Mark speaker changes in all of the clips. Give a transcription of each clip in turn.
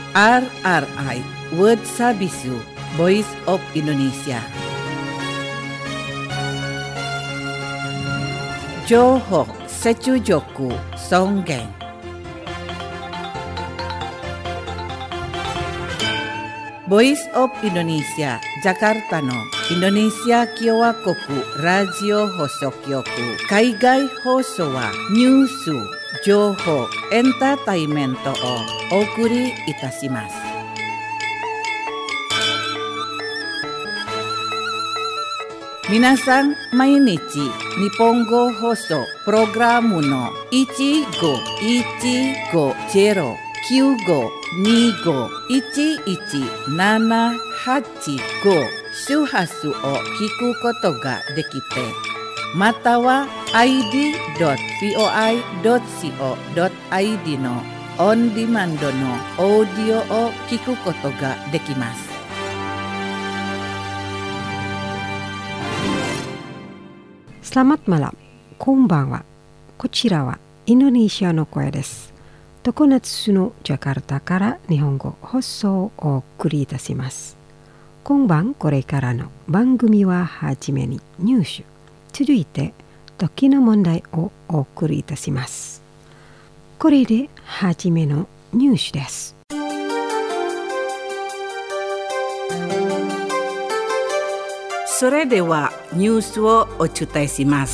Speaker 1: RRI World Sabisu Voice of Indonesia. Johok Secujoku Songgeng. Voice of Indonesia Jakarta no Indonesia Kyowa Koku Radio Hosokyoku Kaigai Hoso wa Nyusu Joho Entertainmento o Okuri Itashimasu. Minasan mainichi Nihongo Hoso Programu no 15-15-95-11-785 周波数を聞くことができて、または id.voi.co.id のオンディマンドのオーディオを聞くことができます。
Speaker 2: Selamat malam, konbanwa. こちらはインドネシアの声です。常夏のジャカルタから日本語放送をお送りいたします。今晩これからの番組ははじめにニュース、続いて時の問題をお送りいたします。これではじめのニュースです。
Speaker 1: それではニュースをお伝えします。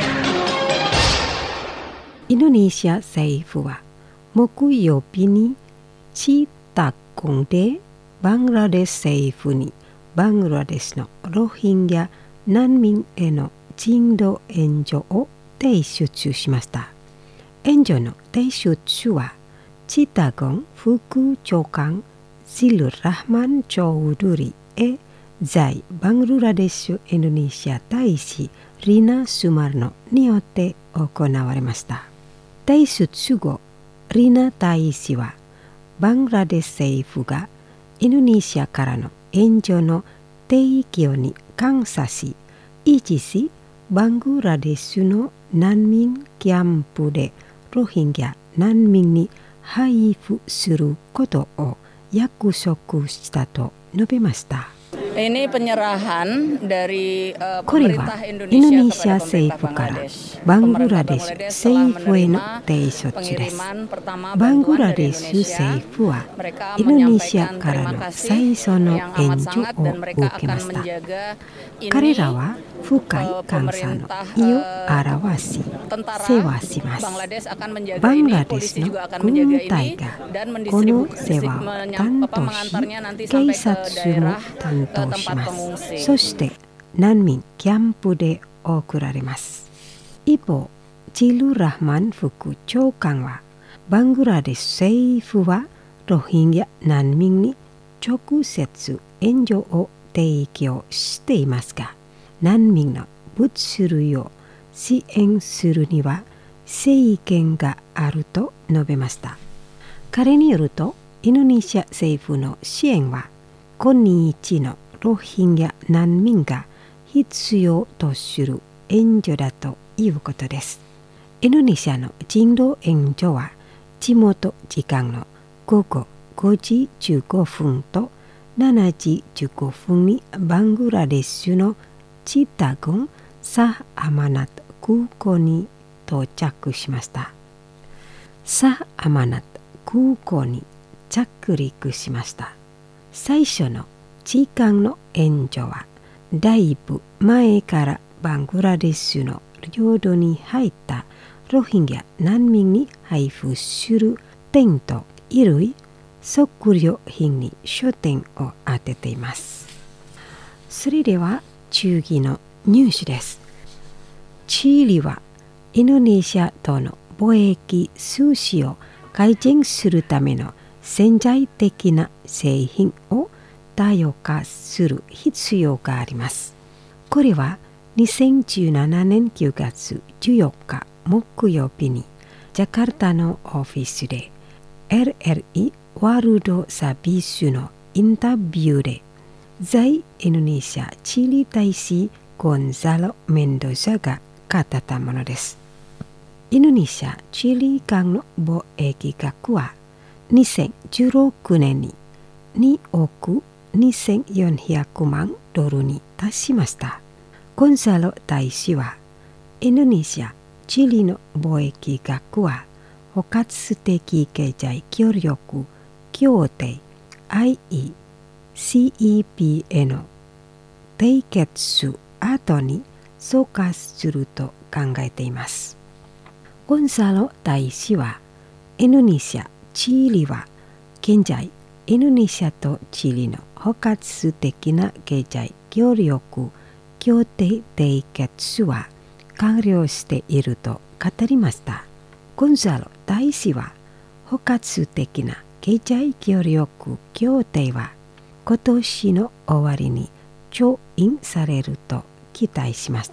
Speaker 2: インドネシア政府は木曜日にチタゴンでバングラデシュ政府にバングラデシュのロヒンギャ難民への人道援助を提出しました。援助の提出はチタゴン副長官シル・ラハマン・チョウドゥリへ在バングラデシュインドネシア大使リナ・スマルノによって行われました。提出後、リナ大使はバングラデシュ政府がインドネシアからの援助の提供に感謝し、維持しバングラデシュの難民キャンプでロヒンギャ難民に配布することを約束したと述べました。
Speaker 1: これ
Speaker 2: はインドネシア政府からバングラデシュ政府への提出です。バングラデシュ政府はインドネシアからの最初の援助を受けました。彼らは深い感謝の意を表し、世話します。バングラデシュの軍隊がこの世話を担当し、警察も担当します。そして難民キャンプで送られます。一方、ジル・ラハマン副長官はバングラデシュ政府はロヒンギャ難民に直接援助を提供していますが、難民の物流を支援するには制限があると述べました。彼によると、インドネシア政府の支援は今日のロヒンギャ難民が必要とする援助だということです。インドネシアの人道援助は地元時間の午後5時15分と7時15分にバングラデシュのチタゴン・サー・アマナット空港に到着しました。サー・アマナット空港に着陸しました。最初の時間の援助はだいぶ前からバングラデシュの領土に入ったロヒンギャ難民に配布するテント、衣類、食料品に焦点を当てています。それでは次のニュースです。チリはインドネシアとの貿易収支を改善するための潜在的な製品を多様化する必要があります。これは2017年9月14日木曜日にジャカルタのオフィスで LRI ワールドサービスのインタビューで在インドネシアチリ大使ゴンザロ・メンドザが語ったものです。インドネシア・チリ間の貿易額は 2016年に2億2400万ドルに達しました。ゴンサロ大使は、インドネシア、チリの貿易額は包括的経済協力協定 IECEP への締結後に総括すると考えています。ゴンサロ大使は、インドネシア、チリは現在インドネシアとチリの包括的な経済協力協定締結は完了していると語りました。ゴンサロ大使は、包括的な経済協力協定は今年の終わりに調印されると期待しました。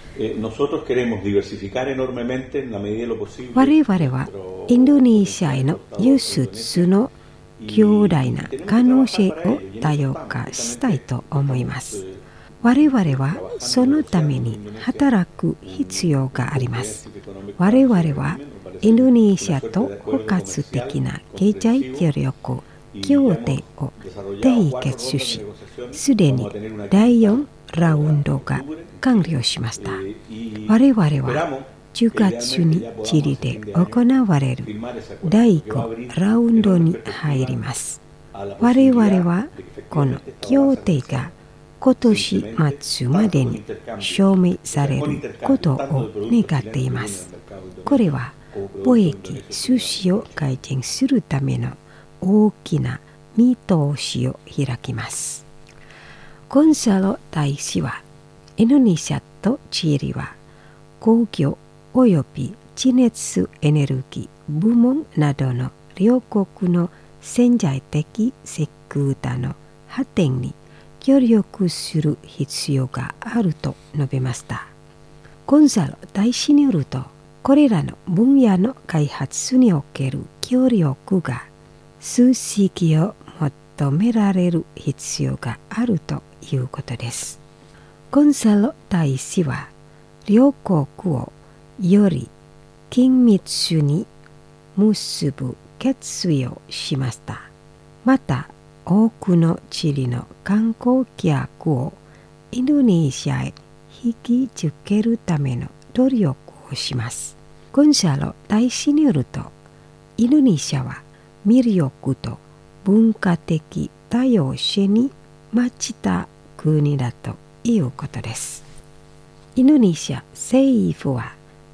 Speaker 2: 我々はインドネシアへの輸出の強大な可能性を多様化したいと思います。我々はそのために働く必要があります。我々はインドネシアと包括的な経済協力協定を締結し、すでに第4ラウンドが完了しました。我々は10月にチリで行われる第5ラウンドに入ります。我々はこの協定が今年末までに証明されることを願っています。これは貿易収支を改善するための大きな見通しを開きます。ゴンサロ大使は、インドネシアとチリは工業および地熱エネルギー部門などの両国の潜在的セクターの発展に協力する必要があると述べました。ゴンサロ大使によると、これらの分野の開発における協力が数式を求められる必要があるということです。ゴンサロ大使は、両国をより緊密に結ぶ決意をしました。また、多くのチリの観光客をインドネシアへ引きつけるための努力をします。ゴンサロ大使によると、インドネシアは魅力と文化的多様性に満ちた国だということです。インドネシア政府は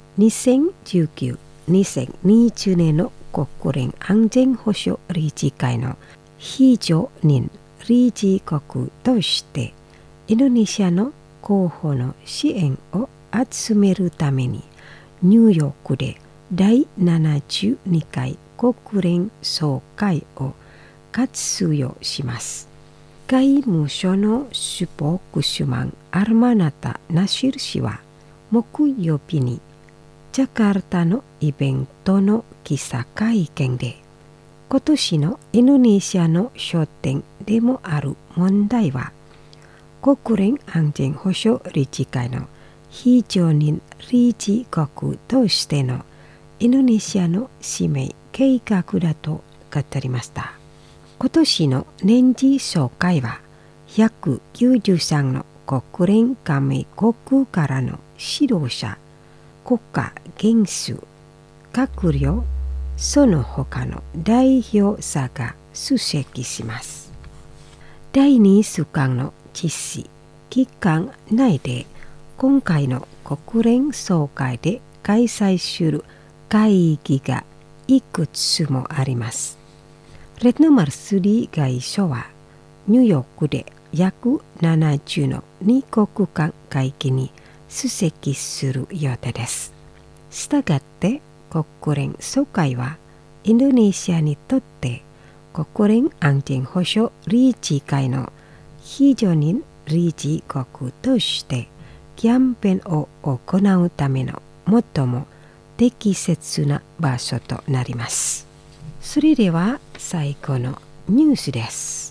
Speaker 2: 2019、2020年の国連安全保障理事会の非常任理事国としてインドネシアの候補の支援を集めるためにニューヨークで第72回国連総会を活用します。外務省のスポークスマンアルマナタ・ナシル氏は木曜日にジャカルタのイベントの記者会見で、今年のインドネシアの焦点でもある問題は、国連安全保障理事会の非常任理事国としてのインドネシアの使命計画だと語りました。今年の年次総会は、193の国連加盟国からの指導者、国家元首、閣僚、その他の代表者が出席します。第2週間の実施期間内で、今回の国連総会で開催する会議がいくつもあります。レッドマルスリー外相は、ニューヨークで約70の2国間会議に出席する予定です。したがって国連総会はインドネシアにとって国連安全保障理事会の非常任理事国としてキャンペーンを行うための最も適切な場所となります。それでは最後のニュースです。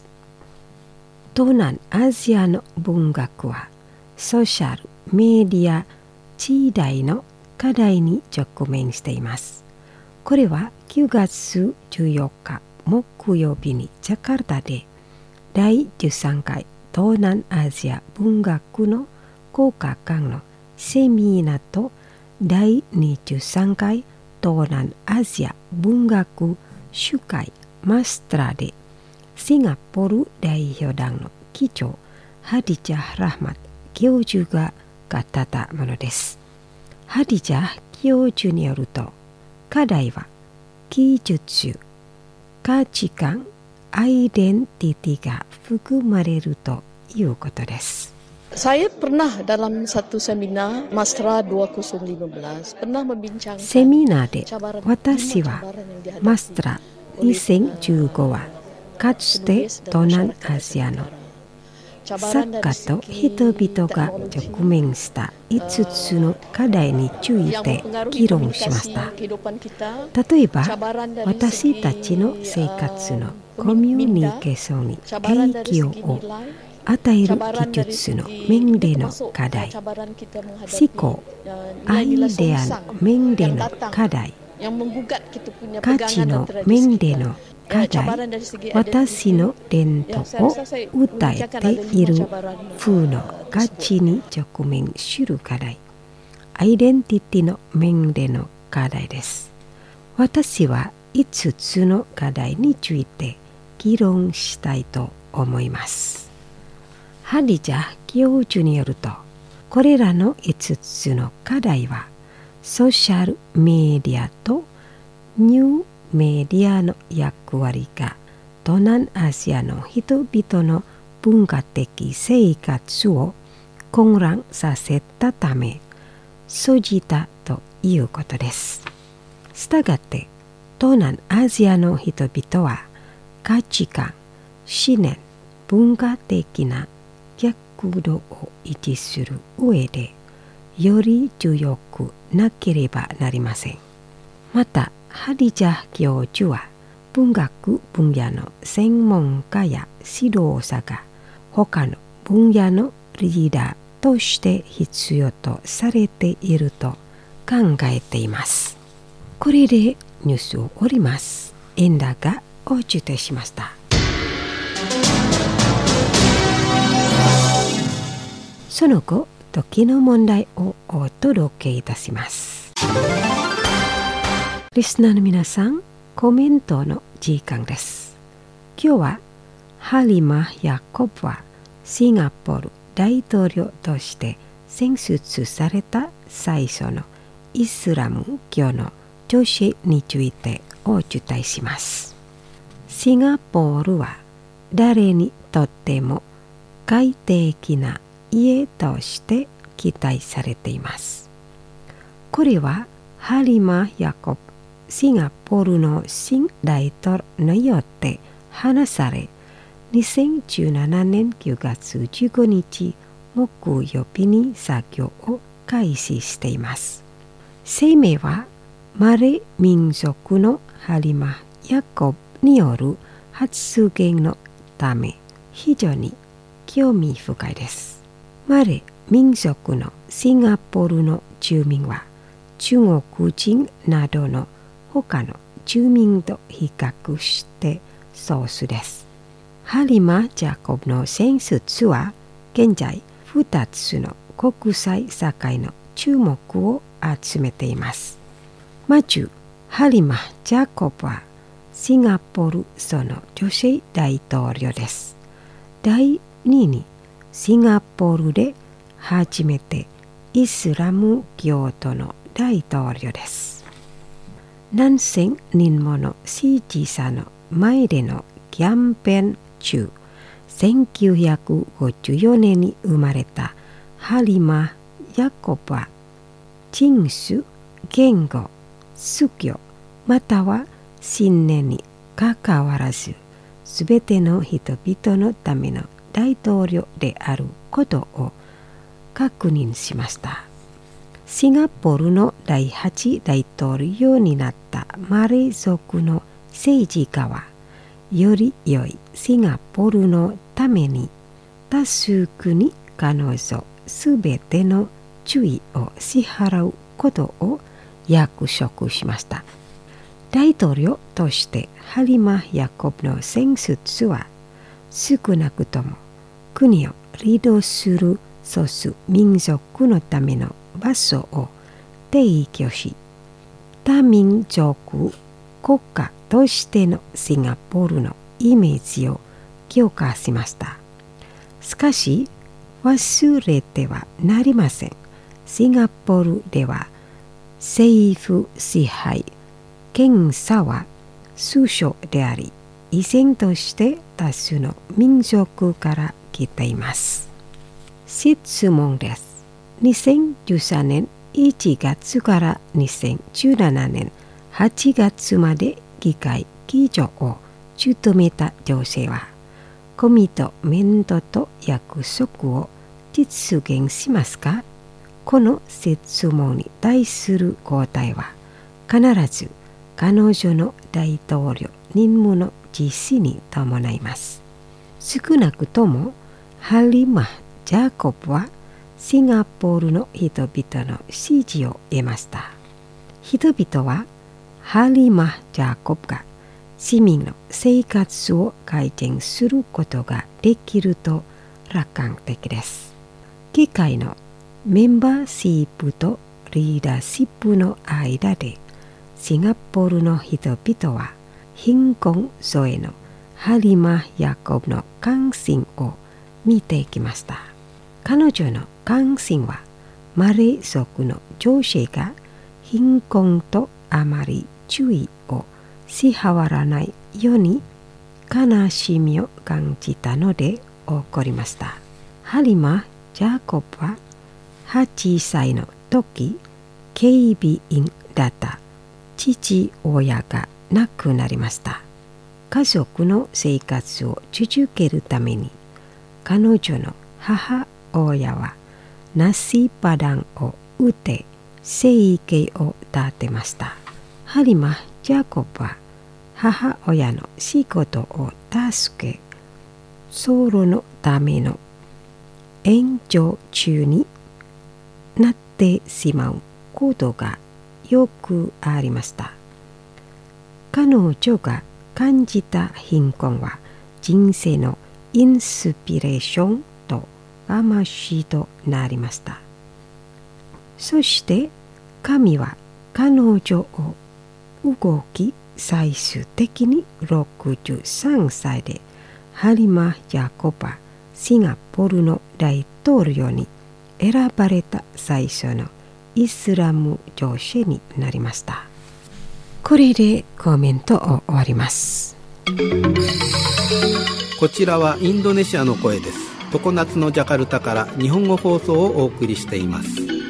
Speaker 2: 東南アジアの文学はソーシャルメディア時代の課題に直面しています。 これは9月14日木曜日にジャカルタで第13回東南アジア文学の10日間のセミナーと第23回東南アジア文学集会マストラでシンガポール代表団の議長ハディジャ・ラハマット教授が語ったものです。ハディジャ教授によると、課題は技術、価値観、アイデンティティが含まれるということです。
Speaker 3: Saya pernah dalam satu seminar Mastra 2015 pernah membincangkan
Speaker 2: セミナーで私はマストラ2015はかつて東南アジアの作家と人々が直面した5つの課題について議論しました。例えば、私たちの生活のコミュニケーションに影響を与える技術の面での課題、思考、アイデアの面での課題、価値の面での課題、私の伝統を訴えている風の価値に直面する課題、アイデンティティの面での課題です。私は5つの課題について議論したいと思います。ハディジャ教授によると、これらの5つの課題はソーシャルメディアとニューメディアの役割が東南アジアの人々の文化的生活を混乱させたため生じたということです。したがって東南アジアの人々は価値観、思念、文化的な逆度を維持する上でより強くなければなりません。またハディジャ教授は文学分野の専門家や指導者が他の分野のリーダーとして必要とされていると考えています。これでニュースを終わります。エンダがお受けしました。その後、時の問題をお届けいたします。リスナーの皆さん、コメントの時間です。今日はハリマ・ヤコブはシンガポール大統領として選出された最初のイスラム教の女子についてお伝えします。シンガポールは誰にとっても快適な家として期待されています。これはハリマ・ヤコブシンガポールの新大統領によって話され、2017年9月15日木曜日に作業を開始しています。声明はマレ民族のハリマ・ヤコブによる発言のため非常に興味深いです。マレ民族のシンガポールの住民は中国人などの他の住民と比較して少数です。ハリマ・ジャコブの選出は現在2つの国際社会の注目を集めています。まず、ハリマ・ジャコブはシンガポールその女性大統領です。第2に、シンガポールで初めてイスラム教徒の大統領です。何千人もの支持者の前でのキャンペーン中、1954年に生まれたハリマ・ヤコブは人種、言語、宗教、または信念にかかわらず、すべての人々のための大統領であることを確認しました。シンガポールの第8大統領になったマレー族の政治家は、より良いシンガポールのために多数に彼女すべての注意を支払うことを約束しました。 大統領としてハリマ・ヤコブの戦術は少なくとも国をリードする少数民族のための場所を提供し、多民族国家としてのシンガポールのイメージを強化しました。しかし忘れてはなりません。シンガポールでは政府支配権差は数少であり、依然として多数の民族から来ています。質問です。2013年1月から2017年8月まで議会議長を務めた女性は、コミットメントと約束を実現しますか？この質問に対する答えは、必ず彼女の大統領任務の実施に伴います。少なくともハリマ・ジャコブはシンガポールの人々の支持を得ました。人々はハリマ・ジャコブが市民の生活を改善することができると楽観的です。議会のメンバーシップとリーダーシップの間で、シンガポールの人々は貧困層へのハリマ・ヤコブの関心を見てきました。彼女の関心は、マレー族の女性が貧困とあまり注意をし払わないように悲しみを感じたので起こりました。ハリマ・ジャコブは8歳の時、警備員だった父親が亡くなりました。家族の生活を続けるために、彼女の母親はナシパダンを打って生計を立てました。ハリマ・ジャコブは母親の仕事を助け、ソロのための援助中になってしまうことがよくありました。彼女が感じた貧困は人生のインスピレーションと魂となりました。そして神は彼女を動き、最終的に63歳でハリマ・ジャコブはシンガポールの大統領に選ばれた最初のイスラム女性になりました。これでコメントを終わります。
Speaker 4: こちらはインドネシアの声です。常夏のジャカルタから日本語放送をお送りしています。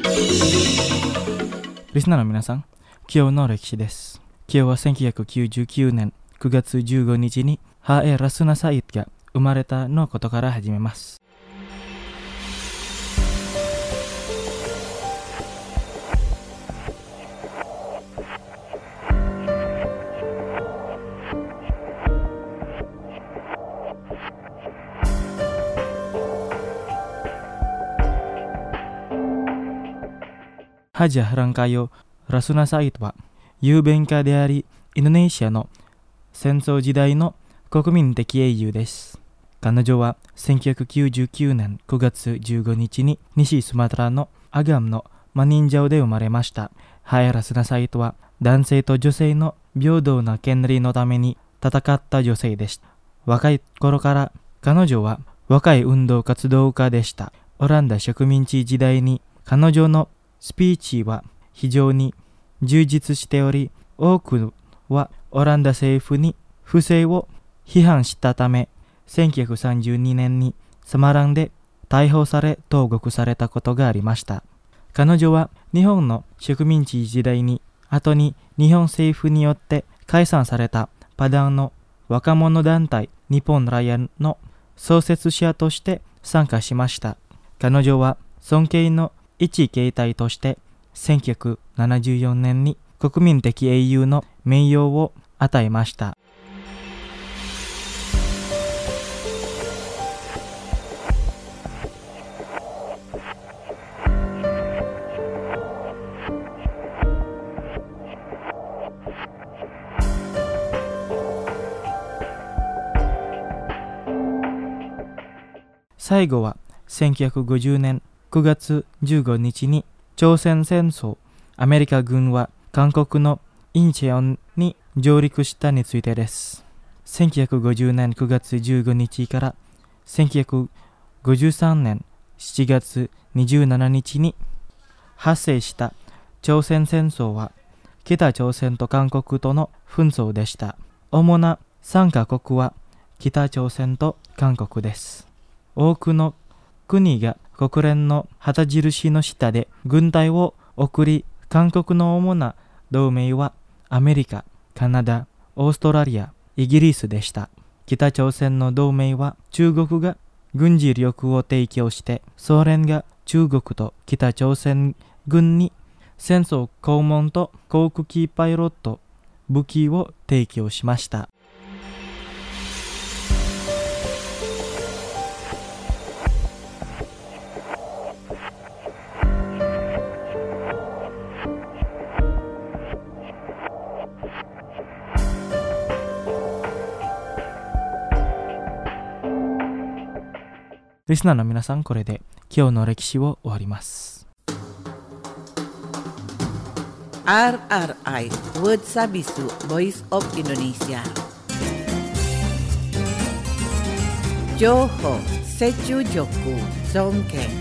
Speaker 5: リスナーの皆さん、今日の歴史です。今日は1999年9月15日にハエ・ラスナ・サイドが生まれたのことから始めます。ハジャ・ランカヨ・ラスナ・サイドは雄弁家であり、インドネシアの戦争時代の国民的英雄です。彼女は1999年9月15日に西スマトラのアガムのマニンジャオで生まれました。ハエ・ラスナ・サイドは男性と女性の平等な権利のために戦った女性でした。若い頃から彼女は若い運動活動家でした。オランダ植民地時代に彼女のスピーチは非常に充実しており、多くはオランダ政府に不正を批判したため、1932年にサマランで逮捕され投獄されたことがありました。彼女は日本の植民地時代に後に日本政府によって解散されたパダンの若者団体日本ライアンの創設者として参加しました。彼女は尊敬の一形態として1974年に国民的英雄の名誉を与えました。 最後は1950年9月15日に朝鮮戦争、アメリカ軍は韓国のインチェオンに上陸したについてです。1950年9月15日から1953年7月27日に発生した朝鮮戦争は北朝鮮と韓国との紛争でした。主な3カ国は北朝鮮と韓国です。多くの国が国連の旗印の下で軍隊を送り、韓国の主な同盟はアメリカ、カナダ、オーストラリア、イギリスでした。北朝鮮の同盟は中国が軍事力を提供して、ソ連が中国と北朝鮮軍に戦争拷問と航空機パイロット武器を提供しました。リスナーの皆さん、これで今日の歴史を終わります。
Speaker 1: RRI Word Sabisu Voice of Indonesia. Johor Secujoku Songkeng.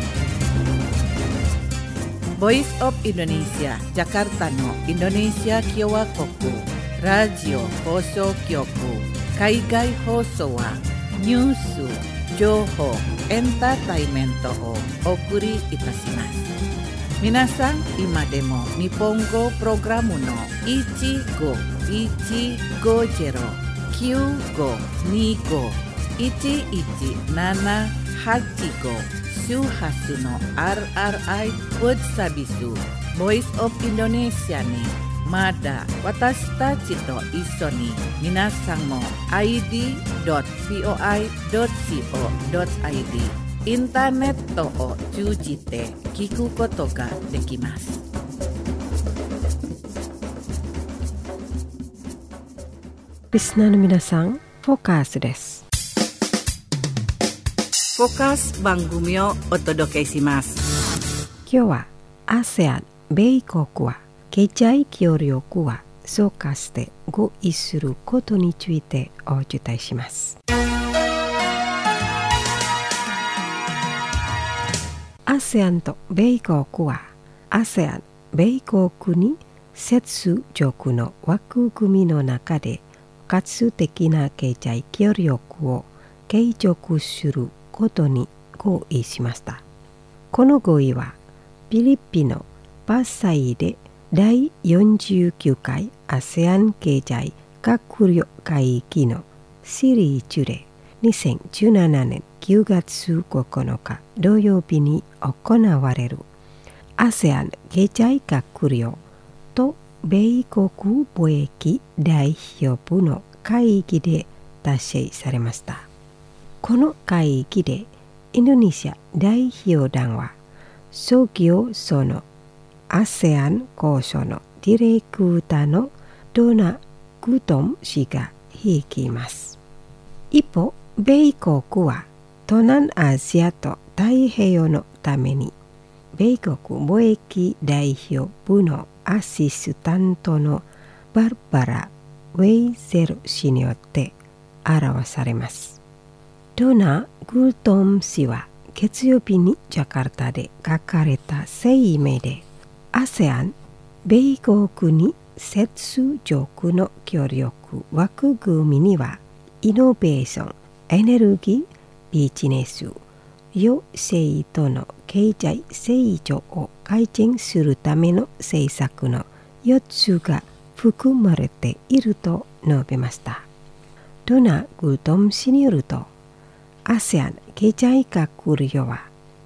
Speaker 1: Voice of Indonesia Jakarta no Indonesia Kyowa Koku Radio Hoso Kyoku Kaigai Hoso wa Nyusu情報エンターテイメントをお送りいたします。皆さん、今でも日本語プログラムの 1515251178 周波数の RRI Word Sabisu Voice of Indonesia にまだ私たちと一緒に皆さんも id.voi.co.id インターネットを通じて聞くことができます。
Speaker 2: リスナーの皆さん、フォーカスです。
Speaker 1: フォーカス番組をお届けします。
Speaker 2: 今日は ASEAN 米国は経済協力は総括して合意することについてお伝えします。ASEAN と米国は ASEAN 米国に接続の枠組みの中で包括的な経済協力を継続することに合意しました。この合意はフィリピンのパサイで第49回 ASEAN 経済閣僚会議のシリーズで2017年9月9日土曜日に行われる ASEAN 経済閣僚と米国貿易代表部の会議で達成されました。この会議でインドネシア代表団は創業者のASEAN 交渉のディレクターのドナ・グトム氏が率います。一方、米国は東南アジアと太平洋のために米国貿易代表部のアシスタントのバルバラ・ウェイゼル氏によって表されます。ドナ・グトム氏は月曜日にジャカルタで書かれた声明でASEAN 米国に接続の協力枠組みにはイノベーション、エネルギー、ビジネス、両性との経済成長を改善するための政策の4つが含まれていると述べました。ドナ・グトム氏によるとASEAN 経済閣僚は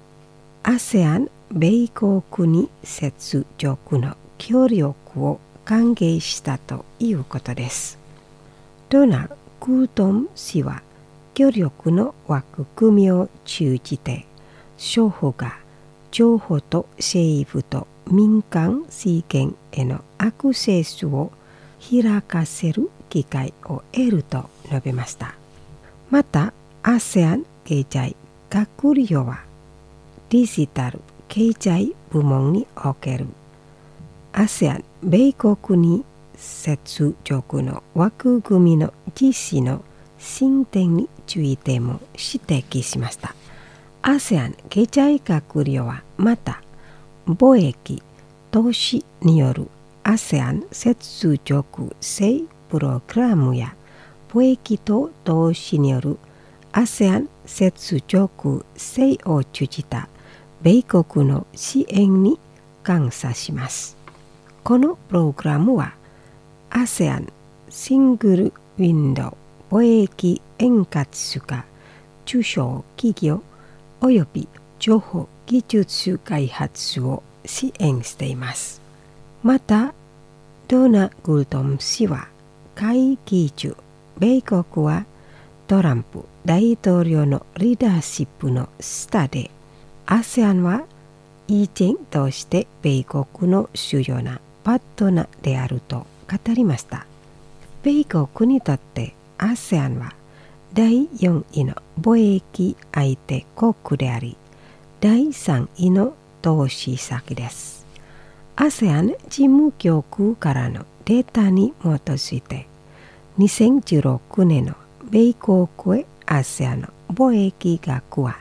Speaker 2: ASEAN 米国に接続の協力を歓迎したということです。ドナ・グトム氏は協力の枠組みを通じて双方が情報と政府と民間資源へのアクセスを開かせる機会を得ると述べました。またASEAN 経済学業はデジタル経済部門における ASEAN 米国に接続の枠組みの実施の進展についても指摘しました。ASEAN 経済閣僚はまた貿易投資による ASEAN 接続性プログラムや貿易と投資による ASEAN 接続性を通じた米国の支援に感謝します。このプログラムは ASEAN シングルウィンドウ貿易円滑化中小企業および情報技術開発を支援しています。また、ドナ・グルトン氏は会議中、米国はトランプ大統領のリーダーシップの下で、ASEAN は依然として米国の主要なパートナーであると語りました。米国にとって ASEAN は第4位の貿易相手国であり、第3位の投資先です。ASEAN 事務局からのデータに基づいて、2016年の米国へ ASEAN の貿易額は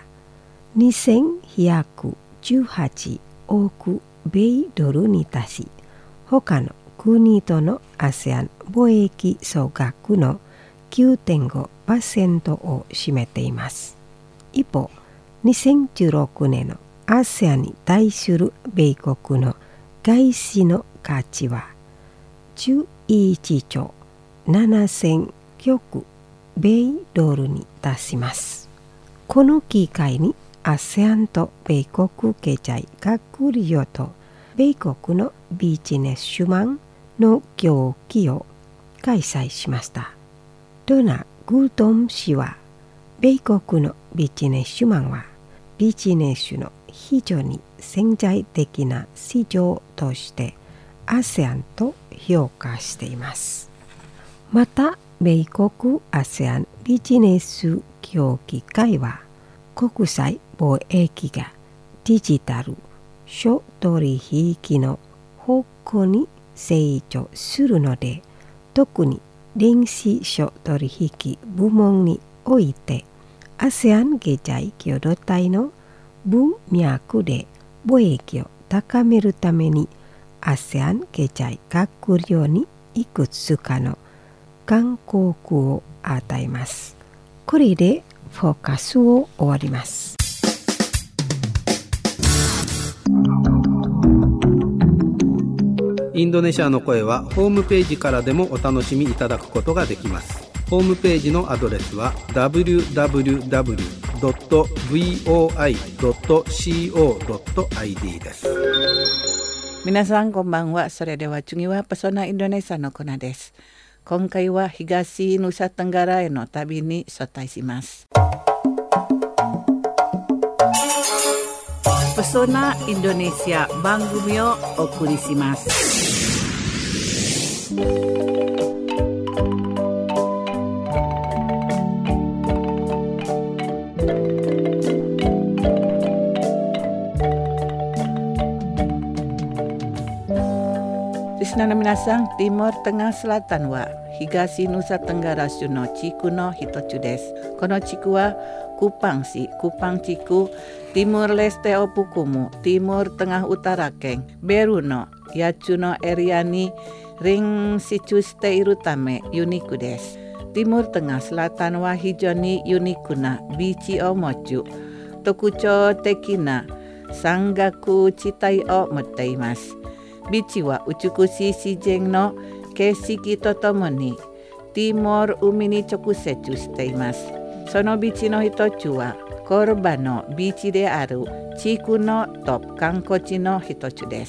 Speaker 2: 2118億米ドルに達し、他の国との ASEAN 貿易総額の 9.5% を占めています。一方、2016年の ASEAN に対する米国の外資の価値は11兆7000億米ドルに達します。この機会に ASEAN と米国経済閣僚と米国のビジネスマンの協議を開催しました。ドナ・グルトン氏は、米国のビジネスマンはビジネスの非常に潜在的な市場として ASEAN と評価しています。また、米国 ASEAN ビジネス協議会は、国際貿易がデジタル諸取引の方向に成長するので、特に電子諸取引部門において ASEAN 経済共同体の文脈で貿易を高めるために ASEAN 経済閣僚にいくつかの勧告を与えます。これでフォーカスを終わります。
Speaker 4: インドネシアの声はホームページからでもお楽しみいただくことができます。ホームページのアドレスは www.voi.co.id です。
Speaker 1: 皆さんこんばんは。それでは次はパソナインドネシアのコーナーです。今回は東ヌサテンガラへの旅に招待します。パソナインドネシア番組をお送りします。リスナーの皆さん、Timur Tengah Selatan は東ヌサテンガラ州の地区の一つです。この地区はクパン市、クパン地区、Timur Leste Opukumu、Timur Tengah Utara県、ベルの8つのエリアに隣接しているためユニークです。Timur Tengah Selatan は非常にユニークなビーチを持つ特徴的な山岳地帯を持っています。ビーチは美しい自然の景色とともにティモール海に直接しています。そのビーチの一つはコルバのビーチである地区のトップ観光地の一つです。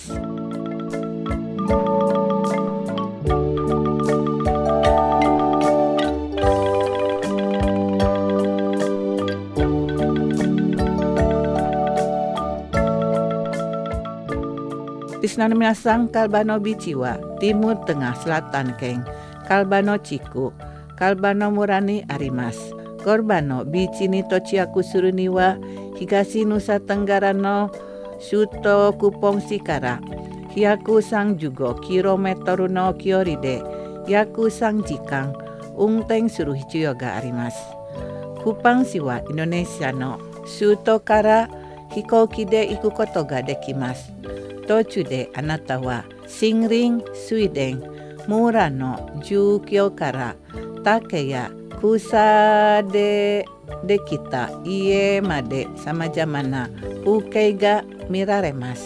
Speaker 1: リスナーの皆さん、カルバノビーチはティムールテンガーSelatan県カルバノ地区カルバノ村にあります。コルバノビーチに到着するには東ヌサテンガラの首都クポン市から135キロメートルの距離で約3時間運転する必要があります。クポン市はインドネシアの首都から飛行機で行くことができます。途中であなたはシンリン、スウェーデン、村の住居から竹や草でできた家まで様々な風景が見られます。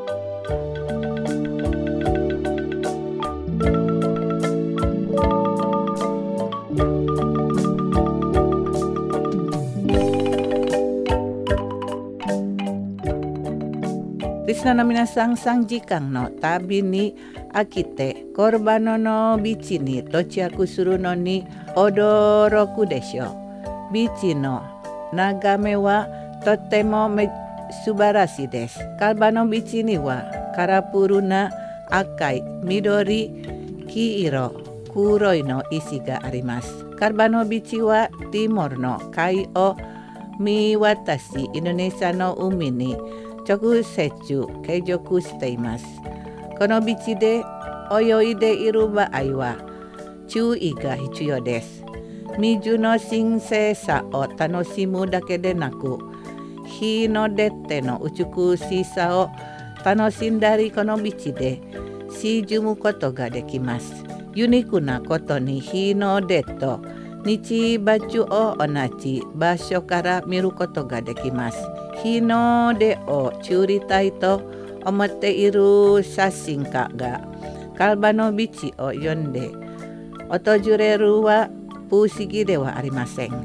Speaker 1: リスナーの皆さん、3時間の旅に飽きてコルバノのビーチに到着するのに驚くでしょう。ビーチの眺めはとても素晴らしいです。カルバノビーチにはカラフルな赤い、緑、黄色、黒いの石があります。カルバノビーチはティモールの海を見渡し、インドネシアの海に直接継続しています。このビーチで泳いでいる場合は注意が必要です。水の神聖さを楽しむだけでなく、日の出ての美しさを楽しんだり、このビーチで沈むことができます。ユニークなことに日の出と日没を同じ場所から見ることができます。日の出を撮りたいと思っている写真家がカルバノビーチを読んで訪れるは不思議ではありません。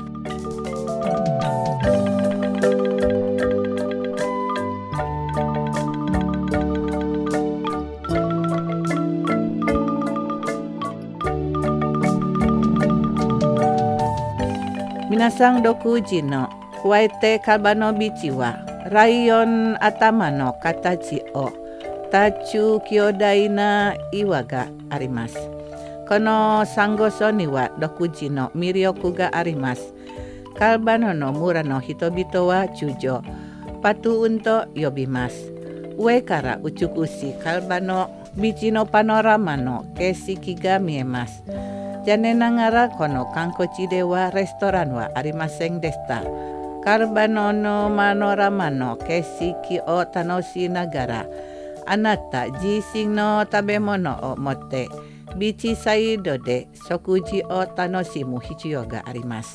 Speaker 1: 皆さん6時の加えてカルバノビーチはライオン頭の形を多重巨大な岩があります。このサンゴ礁には独自の魅力があります。カルバノの村の人々は通常パトゥーンと呼びます。上から美しいカルバノビーチのパノラマの景色が見えます。残念ながらこの観光地ではレストランはありませんでした。カルバノのパノラマの景色を楽しみながら、あなた自身の食べ物を持ってビーチサイドで食事を楽しむ必要があります。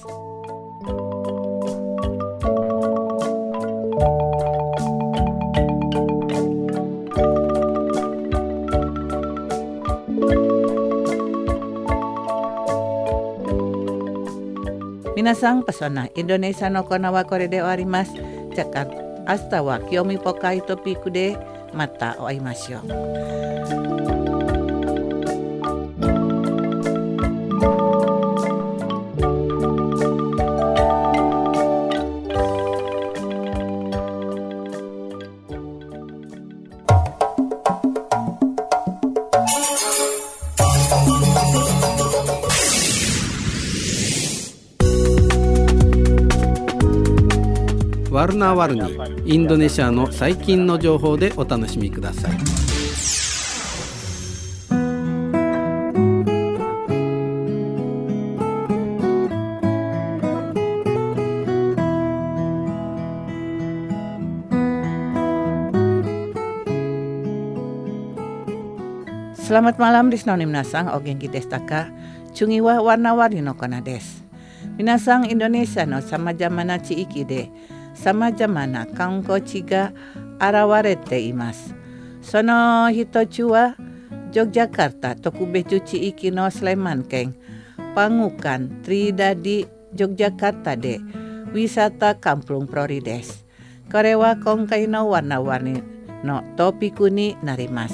Speaker 1: 皆さん、pesonaインドネシアのコーナーはこれで終わります。じゃあ明日は興味深いトピックでまた会いましょう。
Speaker 4: ワルナワルニ、インドネシアの最近の情報でお楽しみください。
Speaker 1: Selamat malamリスナーの皆さん、お元気でしたか？次はwarna-warniのコーナーです。皆さん、インドネシアのさまざまな地域でさまざまな観光地が現れています。その一つはジョグジャカルタ特別地域のスレマン県パングカントリダディジョグジャカルタでウィサタカンプルンプロリです。これは今回のワナワニのトピックになります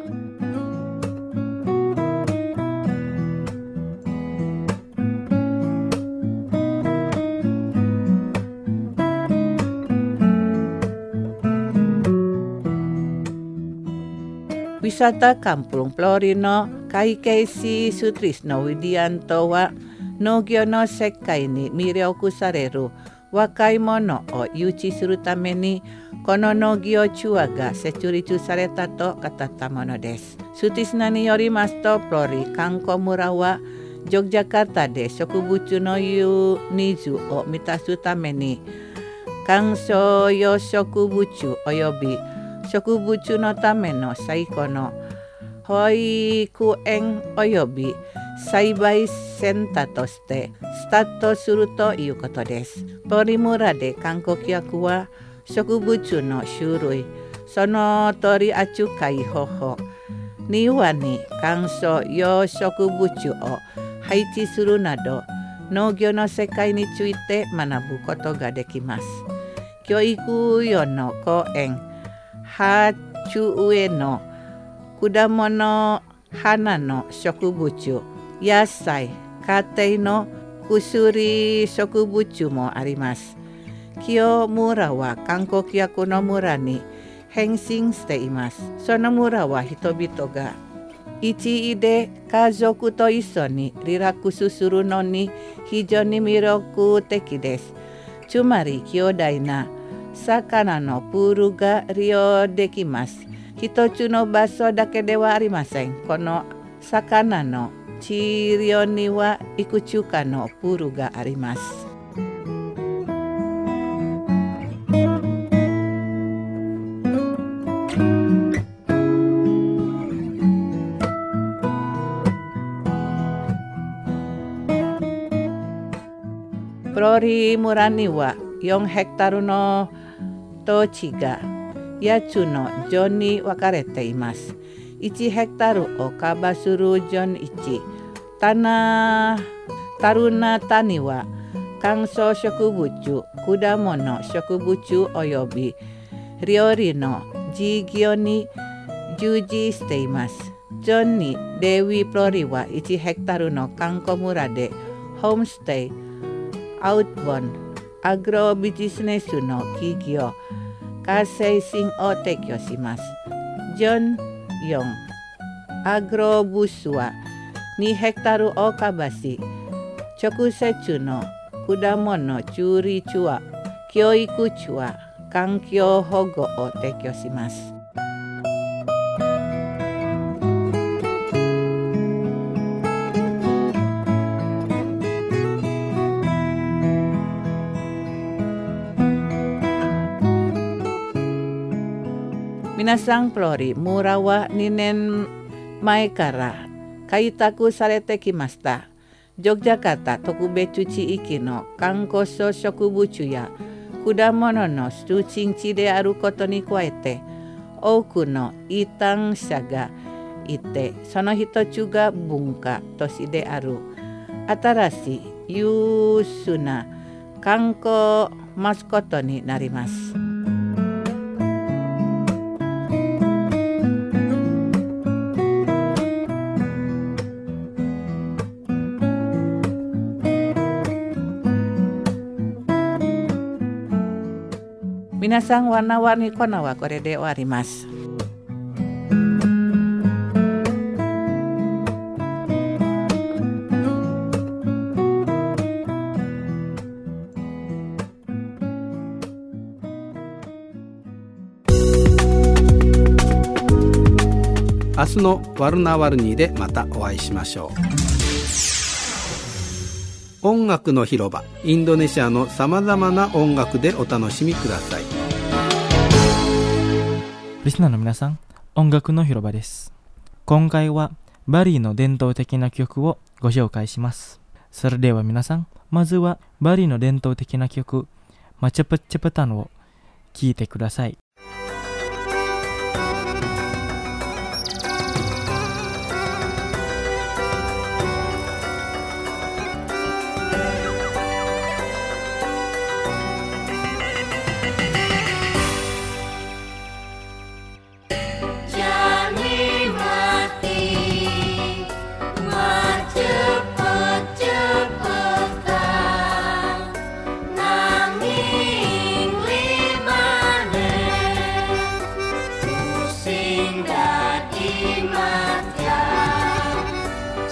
Speaker 1: 。Wisata Kampung Ploriの会計士ストリスのウィディアントは農業の世界に魅力される若い者を誘致するためにこの農業中和が設立されたと語ったものです。スティスナによりますと、プロリ観光村はジョグジャカルタで植物のニーズを満たすために観賞用植物および植物のための最古の保育園および栽培センターとしてスタートするということです。プロリ村で観光客は植物の種類、その取り扱い方法、庭に観賞用植物を配置するなど農業の世界について学ぶことができます。教育用の講演、鉢植えの果物、花の植物、野菜、家庭の薬植物もあります。清村は観光客の村に変身しています。その村は人々が一位で家族と一緒にリラックスするのに非常に魅力的です。つまり強大な魚のプールが利用できます。一つの場所だけではありません。この魚の治療にはいくつかのプールがあります。プロリ村には4ヘクタールの土地が8つのゾーンに分かれています。1ヘクタールをカバーするゾーン1、タルナタには乾燥植物、果物植物および料理の事業に従事しています。ゾーン2、デウィプロリは1ヘクタールの観光村でホームステイ、アウトボーン、アグロビジネスの企業、化成品を提供します。ゾーン4、アグロブスは2ヘクタールをカバーし、直接の果物調理ツアー、教育ツアー、環境保護を提供します。皆さん、プロリ村は2年前から開拓されてきました。ジョグジャカルタ特別地域の観光植物や果物の出身地であることに加えて、多くの移住者がいて、その一つが文化都市である。新しい優秀な観光マスコットになります。皆さん、warna-warniコーナーはこれで終わります。
Speaker 4: 明日のワルナワルニーでまたお会いしましょう。音楽の広場、インドネシアのさまざまな音楽でお楽しみください。
Speaker 5: リスナーの皆さん、音楽の広場です。今回はバリの伝統的な曲をご紹介します。それでは皆さん、まずはバリの伝統的な曲、マチャプチャプタンを聴いてください。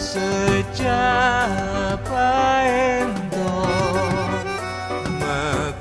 Speaker 6: Sejak paendo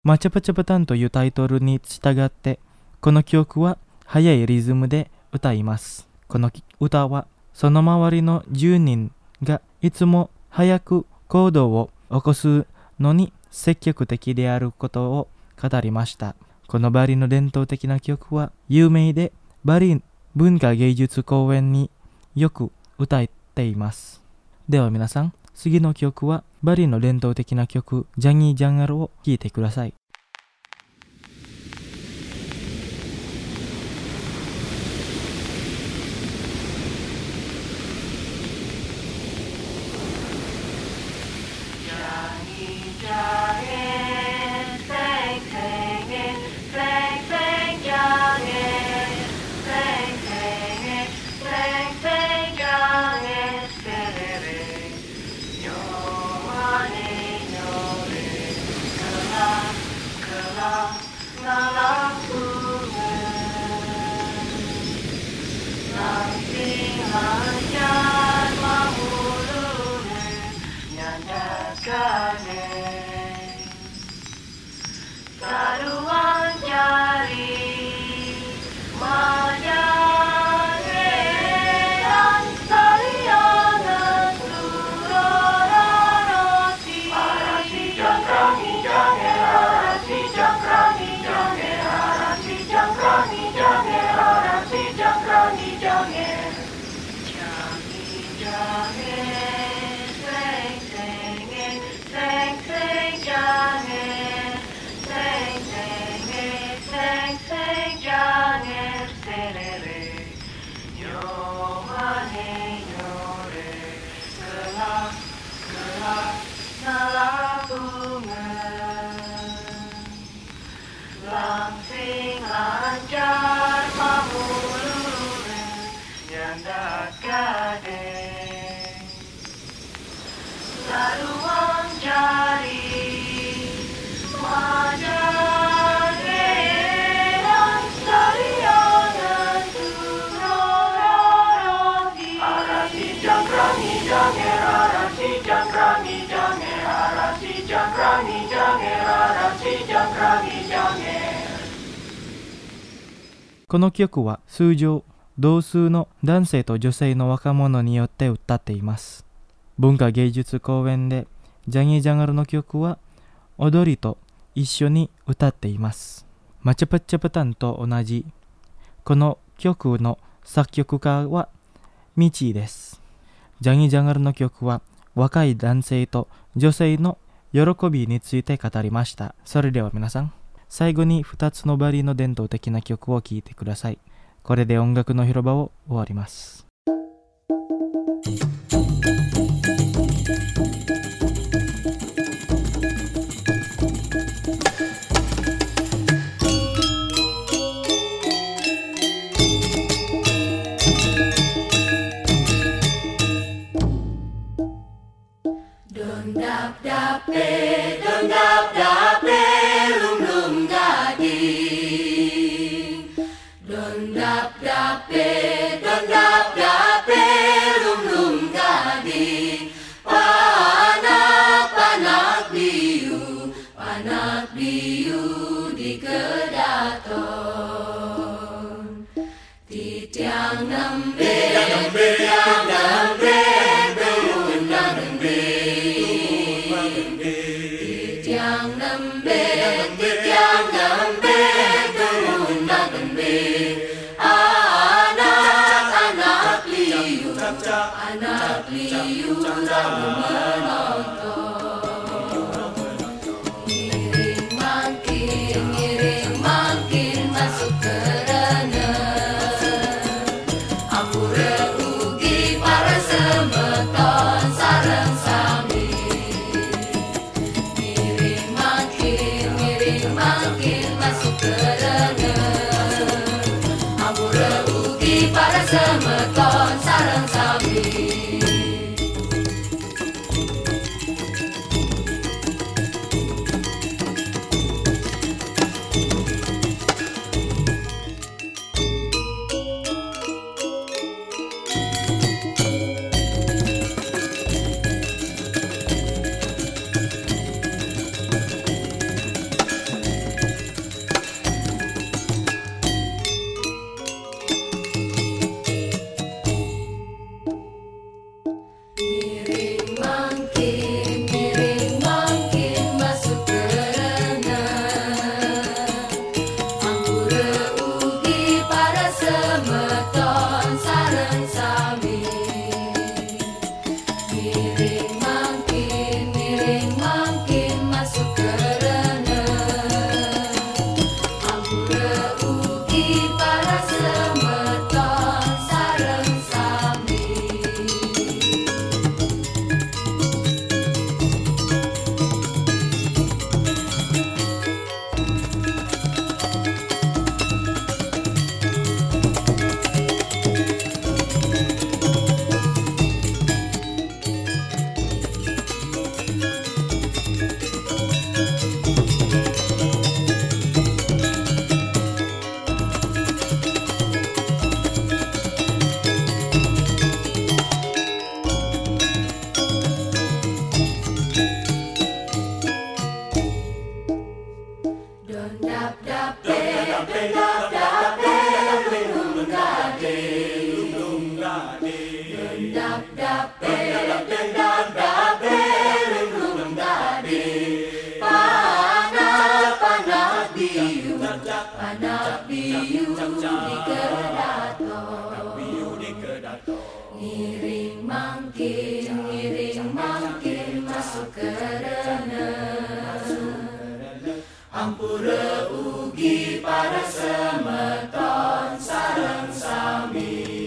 Speaker 5: cepet-cepetan というタイトルに従ってこの曲は速いリズムで歌います。この歌はその周りの10人がいつも早く行動を起こすのに積極的であることを語りました。このバリの伝統的な曲は有名でバリ文化芸術公園によく歌っています。では皆さん、次の曲はバリの伝統的な曲ジャニージャンガルを聴いてください。この曲は通常同数の男性と女性の若者によって歌っています。文化芸術公園でジャニージャンガルの曲は踊りと一緒に歌っています。マチャパチャパタンと同じこの曲の作曲家はミチーです。ジャニージャンガルの曲は若い男性と女性の喜びについて語りました。それでは皆さん、最後に2つのバリの伝統的な曲を聴いてください。これで音楽の広場を終わります。
Speaker 6: Makin Ampura ugi para semeton sareng sami.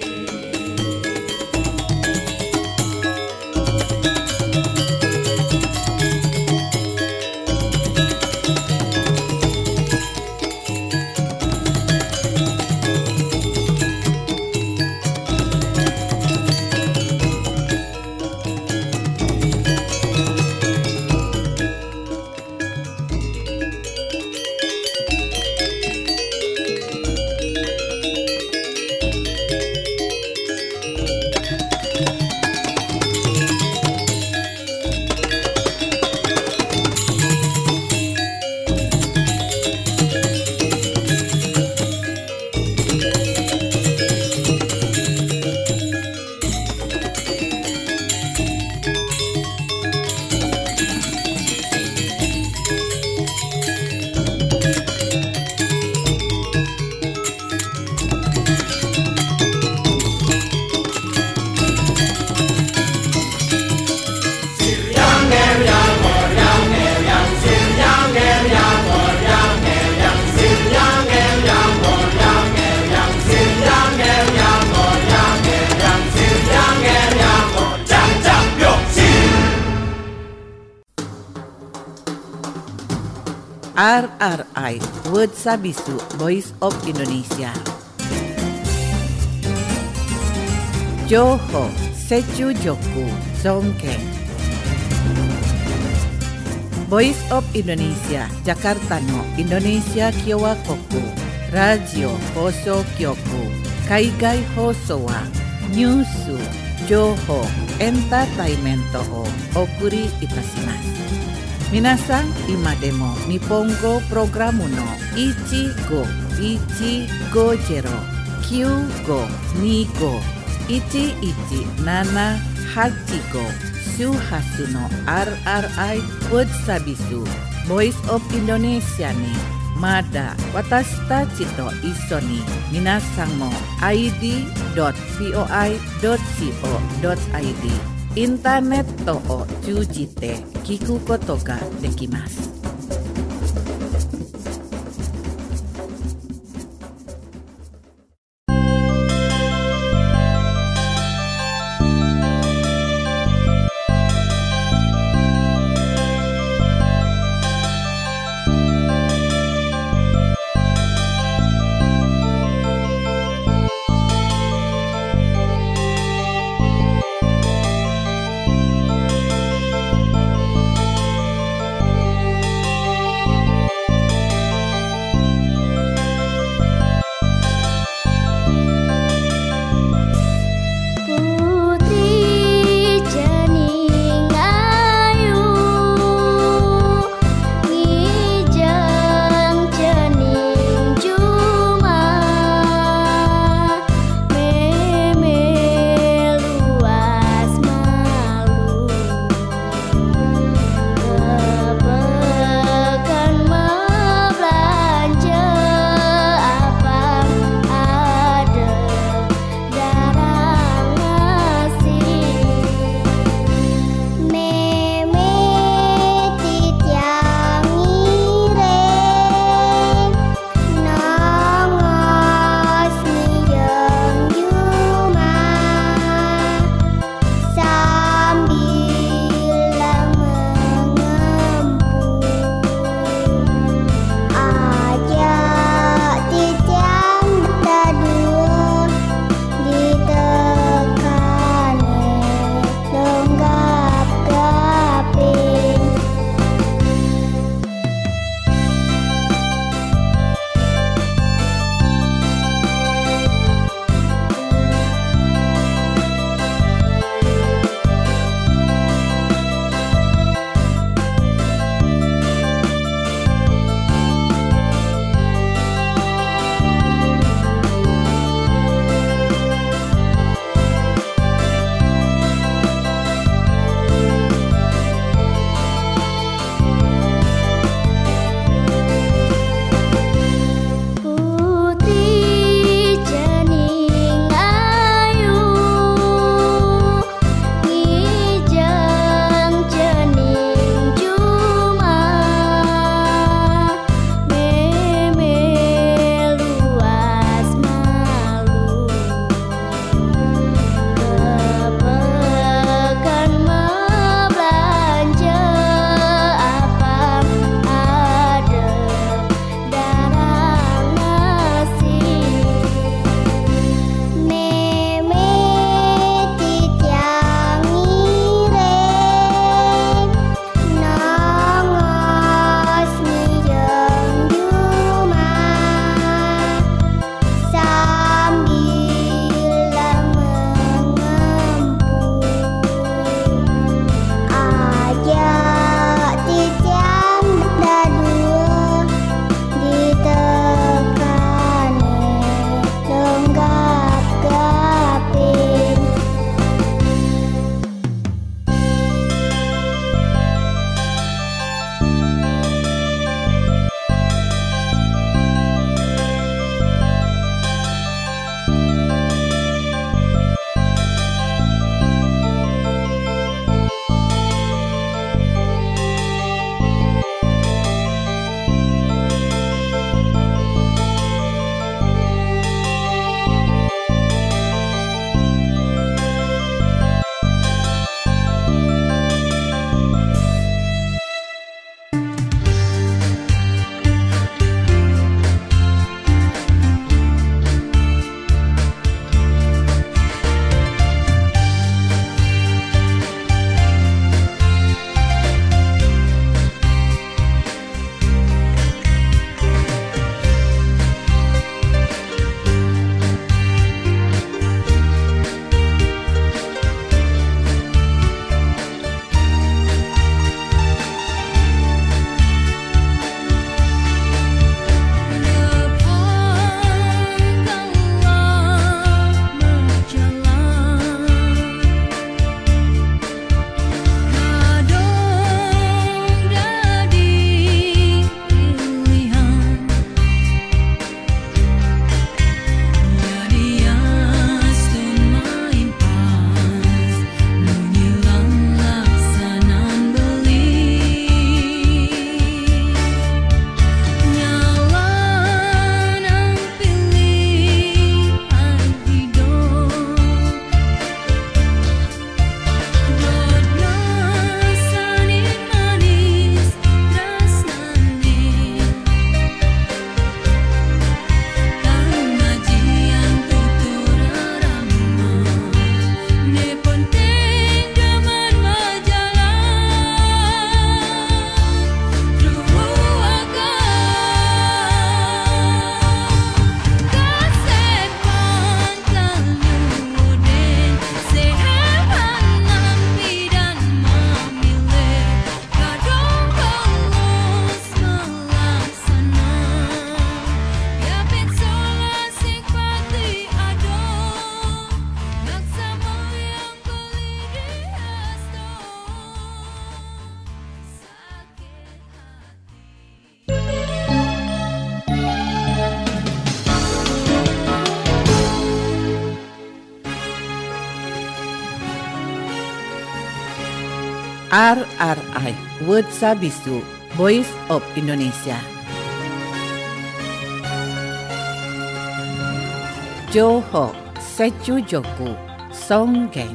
Speaker 1: RRI Word Sabisu Voice of Indonesia. Joho Sechu Joku Songkeng. Voice of Indonesia Jakarta no Indonesia Kiowa Koku. Radio Hoso Kyoku. Kaigai Hoso wa Nyusu Joho Entertainment o Okuri Itasimasu. Minasan imademo Nippongo programu no Ichigo Jero Kyugo Nigo 1178 Suhasu no RRI Word Sabisu Voice of Indonesia ni Mada Watashita Chito Isoni Minasan mo id.voi.co.id Internet to o chujite kiku koto ga dekimasu. RRI World Sabisu Voice of Indonesia. Johor Secujoku Songgeng.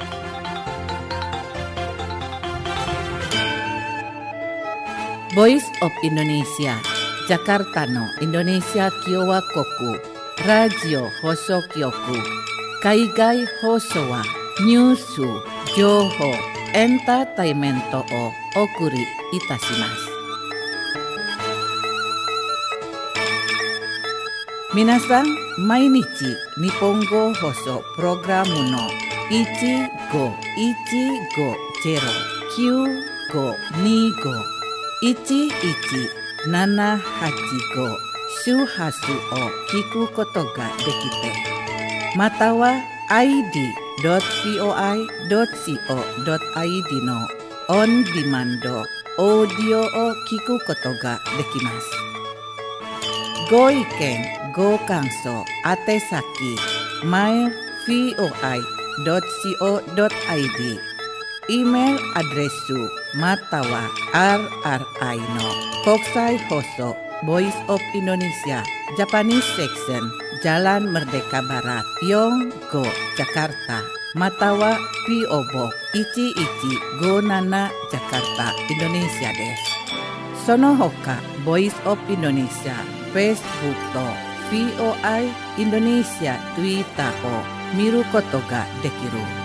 Speaker 1: Voice of Indonesia Jakarta no Indonesia Kiowa Koku Radio Hosokyoku Kaigai Hosowa Nyusu Johor Entertainmento o Okuri Itashimasu. Minasan, mainichi Nippongo Hoso Programu no 1510 9525 Shuhasu o kiku koto ga dekite. Matawa id.voi.co.id no on demand audio o kiku koto ga dekimasu. Go iken, go kanso, atesaki, mail voi.co.id. Email adresu matawa RRI no Kokusai Hoso Voice of Indonesia Japanese Section Jalan Merdeka Barat Yonggo Jakarta Matawa P.O. Box 1157 Jakarta Indonesia desu. Sono hoka Voice of Indonesia Facebook to VOI Indonesia Twitter o miru koto ga dekiru.